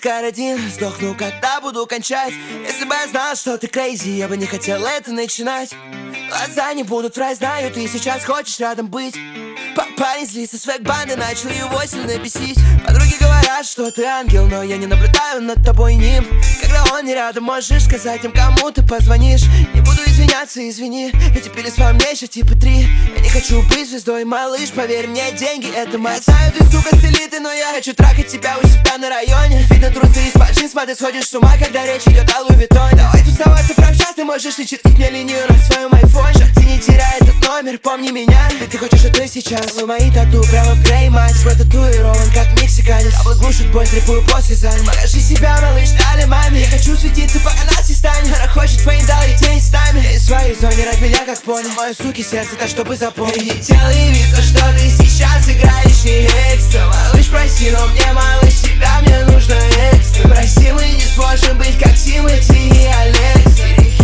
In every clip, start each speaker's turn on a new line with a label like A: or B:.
A: только один. Сдохну, когда буду кончать. Если бы я знал, что ты crazy, я бы не хотел это начинать. Глаза не будут врать, знаю, ты сейчас хочешь рядом быть. Парень злится, свек банды начал его сильно бесить. Подруги говорят, что ты ангел, но я не наблюдаю над тобой ним. Когда он не рядом, можешь сказать им, кому ты позвонишь. Не буду извиняться, извини, эти пили во мне еще типа 3. Я не хочу быть звездой, малыш, поверь мне, деньги это моя. Знаю, ты сука с элиты, но я хочу трахать тебя у себя на районе. Видно трусы из-под джинс, ты сходишь с ума, когда речь идет о Луи Виттоне. Давай тусоваться прямо сейчас, ты можешь не чертить мне линию на своем айфоне. Ты не теряй этот номер, помни меня. Ведь ты хочешь, это сейчас. Вы мои тату прямо в грей, мать. Свой татуирован, как мексиканец. Каблы глушит боль, трепую после зани. Покажи себя, малыш, дали маме. Я хочу светиться, пока нас не станет. Она хочет фейндал и тень с нами. Я в своей зоне, рад меня как понял. Мое суки сердце, так чтобы запомнить. Делай вид, что ты сейчас играешь не экстра. Малыш, прости, но мне мало себя, мне нужно экстра. Прости, мы не сможем быть как Тимати и Алекс.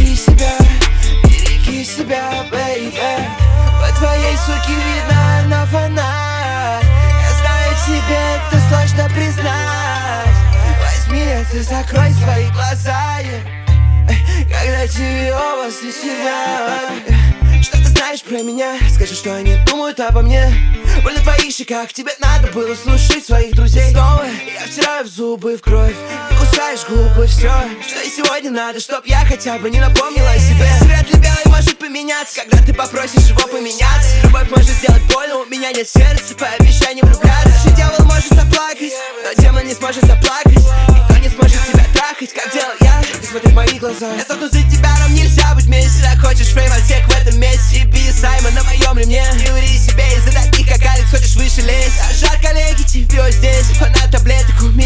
A: Береги себя, бэйби. По твоей суке видно на фонарь. Я знаю, тебе это сложно признать. Возьми это, закрой свои глаза, когда тебе возле себя. Что ты знаешь про меня? Скажи, что они думают обо мне. Боль на твоих щеках, тебе надо было слушать своих друзей. Снова я втираю в зубы в кровь. Ты кусаешь губы, все, что и сегодня надо, чтоб я хотя бы не напомнила о себе. Свет ли белый может поменяться, когда ты попросишь его поменяться. Любовь может сделать больно, у меня нет сердца, пообещай не влюбляться. Даже дьявол может заплакать, но демон не сможет заплакать. Никто не сможет тебя трахать, как делал я. Ты смотри в мои глаза. Я сохну за тебя, нам нельзя быть вместе. Так хочешь фрейм от всех в этом месте. Би Саймон на моем ремне. Не ври себе из-за таких, как Алекс, хочешь выше лезть. А жар, коллеги, тебе здесь. Фанат таблеток, у меня